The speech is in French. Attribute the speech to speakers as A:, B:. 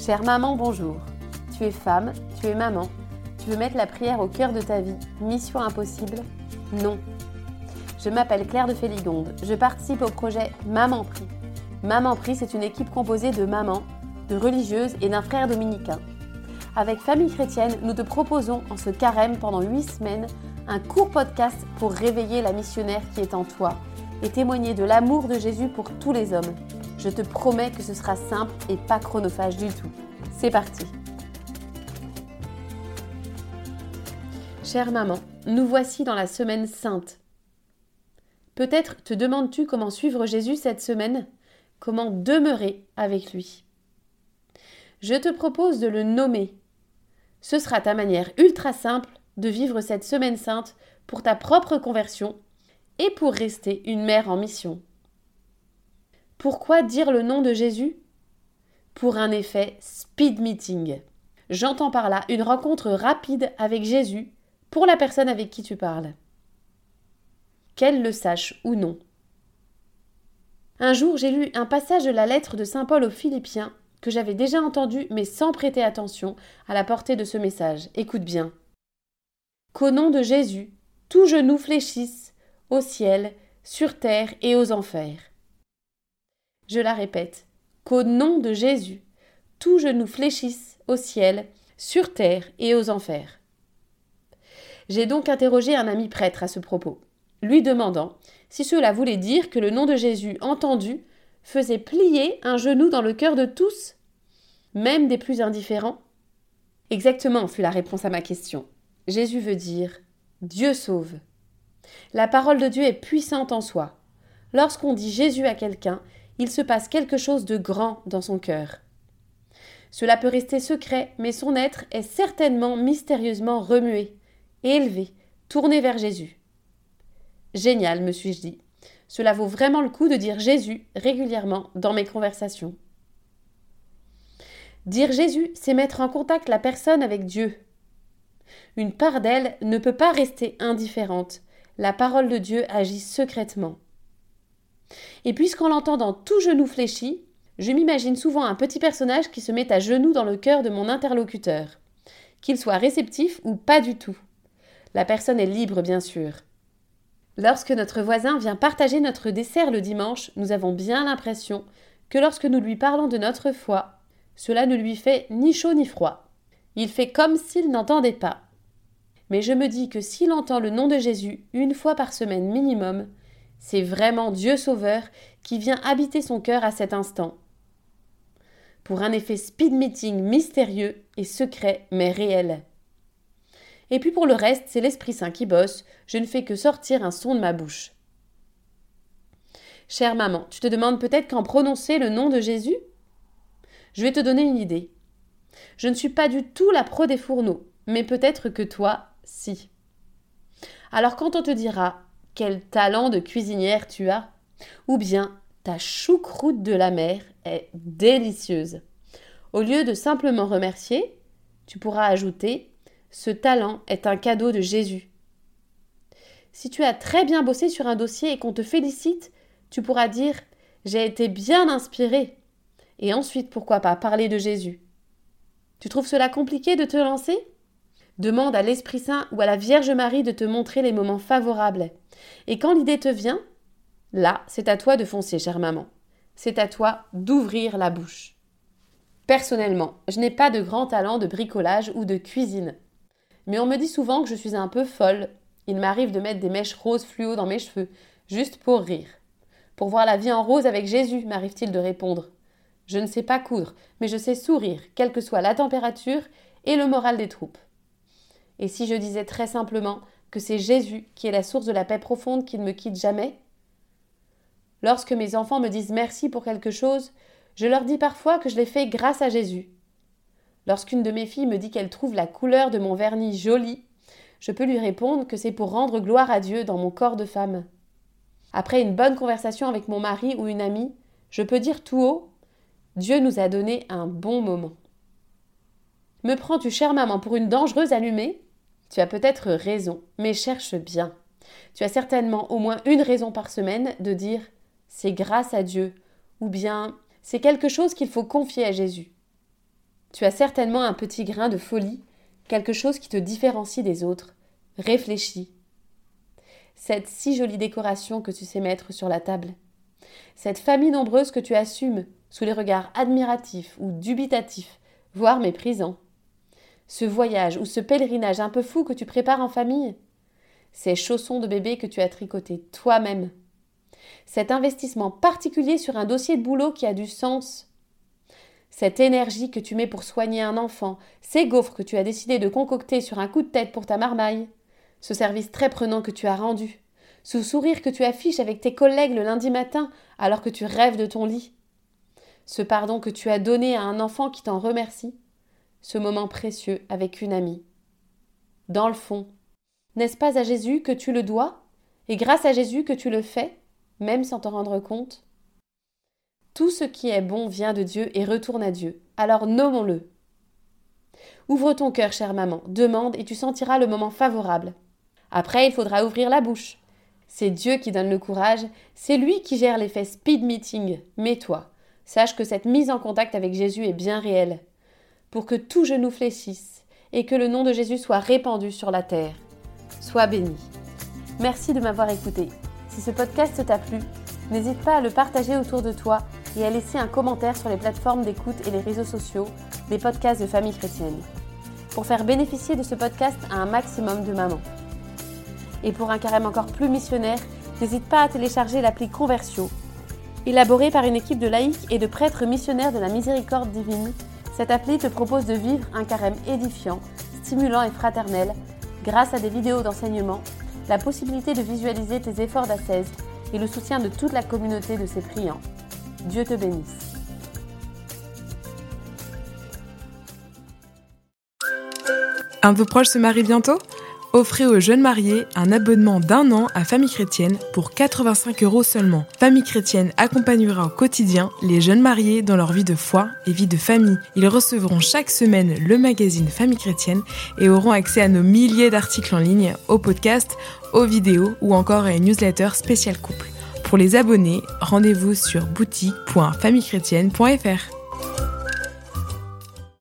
A: Chère maman, bonjour. Tu es femme, tu es maman. Tu veux mettre la prière au cœur de ta vie. Mission impossible? Non. Je m'appelle Claire de Féligonde. Je participe au projet Maman Prie. Maman Prie, c'est une équipe composée de mamans, de religieuses et d'un frère dominicain. Avec Famille Chrétienne, nous te proposons en ce carême pendant 8 semaines un court podcast pour réveiller la missionnaire qui est en toi et témoigner de l'amour de Jésus pour tous les hommes. Je te promets que ce sera simple et pas chronophage du tout. C'est parti. Chère maman, nous voici dans la semaine sainte. Peut-être te demandes-tu comment suivre Jésus cette semaine? Comment demeurer avec lui? Je te propose de le nommer. Ce sera ta manière ultra simple de vivre cette semaine sainte pour ta propre conversion et pour rester une mère en mission. Pourquoi dire le nom de Jésus? Pour un effet speed meeting. J'entends par là une rencontre rapide avec Jésus pour la personne avec qui tu parles. Qu'elle le sache ou non. Un jour, j'ai lu un passage de la lettre de saint Paul aux Philippiens que j'avais déjà entendu mais sans prêter attention à la portée de ce message. Écoute bien. Qu'au nom de Jésus, tout genou fléchisse au ciel, sur terre et aux enfers. Je la répète. Qu'au nom de Jésus, tout genou fléchisse au ciel, sur terre et aux enfers. J'ai donc interrogé un ami prêtre à ce propos, lui demandant si cela voulait dire que le nom de Jésus entendu faisait plier un genou dans le cœur de tous, même des plus indifférents. Exactement, fut la réponse à ma question. Jésus veut dire « Dieu sauve ». La parole de Dieu est puissante en soi. Lorsqu'on dit Jésus à quelqu'un, il se passe quelque chose de grand dans son cœur. Cela peut rester secret, mais son être est certainement mystérieusement remué, élevé, tourné vers Jésus. Génial, me suis-je dit. Cela vaut vraiment le coup de dire Jésus régulièrement dans mes conversations. Dire Jésus, c'est mettre en contact la personne avec Dieu. Une part d'elle ne peut pas rester indifférente. La parole de Dieu agit secrètement. Et puisqu'en l'entendant tout genou fléchi, je m'imagine souvent un petit personnage qui se met à genoux dans le cœur de mon interlocuteur, qu'il soit réceptif ou pas du tout. La personne est libre, bien sûr. Lorsque notre voisin vient partager notre dessert le dimanche, nous avons bien l'impression que lorsque nous lui parlons de notre foi, cela ne lui fait ni chaud ni froid. Il fait comme s'il n'entendait pas. Mais je me dis que s'il entend le nom de Jésus une fois par semaine minimum, c'est vraiment Dieu Sauveur qui vient habiter son cœur à cet instant. Pour un effet speed meeting mystérieux et secret mais réel. Et puis pour le reste, c'est l'Esprit Saint qui bosse, je ne fais que sortir un son de ma bouche. Chère maman, tu te demandes peut-être quand prononcer le nom de Jésus? Je vais te donner une idée. Je ne suis pas du tout la pro des fourneaux, mais peut-être que toi, si. Alors quand on te dira « Quel talent de cuisinière tu as » ou bien « Ta choucroute de la mer est délicieuse », au lieu de simplement remercier, tu pourras ajouter « Ce talent est un cadeau de Jésus ». Si tu as très bien bossé sur un dossier et qu'on te félicite, tu pourras dire « J'ai été bien inspirée » et ensuite, pourquoi pas, parler de Jésus. Tu trouves cela compliqué de te lancer? Demande à l'Esprit Saint ou à la Vierge Marie de te montrer les moments favorables. Et quand l'idée te vient, là, c'est à toi de foncer, chère maman. C'est à toi d'ouvrir la bouche. Personnellement, je n'ai pas de grand talent de bricolage ou de cuisine. Mais on me dit souvent que je suis un peu folle. Il m'arrive de mettre des mèches roses fluo dans mes cheveux, juste pour rire. Pour voir la vie en rose avec Jésus, m'arrive-t-il de répondre. Je ne sais pas coudre, mais je sais sourire, quelle que soit la température et le moral des troupes. Et si je disais très simplement que c'est Jésus qui est la source de la paix profonde qui ne me quitte jamais? Lorsque mes enfants me disent merci pour quelque chose, je leur dis parfois que je l'ai fait grâce à Jésus. Lorsqu'une de mes filles me dit qu'elle trouve la couleur de mon vernis jolie, je peux lui répondre que c'est pour rendre gloire à Dieu dans mon corps de femme. Après une bonne conversation avec mon mari ou une amie, je peux dire tout haut « Dieu nous a donné un bon moment ». Me prends-tu, chère maman, pour une dangereuse allumée? Tu as peut-être raison, mais cherche bien. Tu as certainement au moins une raison par semaine de dire « c'est grâce à Dieu » ou bien « c'est quelque chose qu'il faut confier à Jésus ». Tu as certainement un petit grain de folie, quelque chose qui te différencie des autres. Réfléchis. Cette si jolie décoration que tu sais mettre sur la table. Cette famille nombreuse que tu assumes sous les regards admiratifs ou dubitatifs, voire méprisants. Ce voyage ou ce pèlerinage un peu fou que tu prépares en famille. Ces chaussons de bébé que tu as tricotés toi-même. Cet investissement particulier sur un dossier de boulot qui a du sens. Cette énergie que tu mets pour soigner un enfant, ces gaufres que tu as décidé de concocter sur un coup de tête pour ta marmaille, ce service très prenant que tu as rendu, ce sourire que tu affiches avec tes collègues le lundi matin alors que tu rêves de ton lit, ce pardon que tu as donné à un enfant qui t'en remercie, ce moment précieux avec une amie. Dans le fond, n'est-ce pas à Jésus que tu le dois, et grâce à Jésus que tu le fais, même sans t'en rendre compte? Tout ce qui est bon vient de Dieu et retourne à Dieu, alors nommons-le. Ouvre ton cœur, chère maman, demande et tu sentiras le moment favorable. Après, il faudra ouvrir la bouche. C'est Dieu qui donne le courage, c'est lui qui gère l'effet speed meeting. Mais toi, sache que cette mise en contact avec Jésus est bien réelle, pour que tout genou fléchisse et que le nom de Jésus soit répandu sur la terre. Sois béni. Merci de m'avoir écouté. Si ce podcast t'a plu, n'hésite pas à le partager autour de toi et à laisser un commentaire sur les plateformes d'écoute et les réseaux sociaux des podcasts de Famille Chrétienne, pour faire bénéficier de ce podcast à un maximum de mamans. Et pour un carême encore plus missionnaire, n'hésite pas à télécharger l'appli Conversio. Élaborée par une équipe de laïcs et de prêtres missionnaires de la miséricorde divine, cette appli te propose de vivre un carême édifiant, stimulant et fraternel, grâce à des vidéos d'enseignement, la possibilité de visualiser tes efforts d'ascèse et le soutien de toute la communauté de ses priants. Dieu te bénisse.
B: Un de vos proches se marie bientôt ? Offrez aux jeunes mariés un abonnement d'1 an à Famille Chrétienne pour 85 € seulement. Famille Chrétienne accompagnera au quotidien les jeunes mariés dans leur vie de foi et vie de famille. Ils recevront chaque semaine le magazine Famille Chrétienne et auront accès à nos milliers d'articles en ligne, aux podcasts, aux vidéos ou encore à une newsletter spéciale couple. Pour les abonnés, rendez-vous sur boutique.famillechrétienne.fr.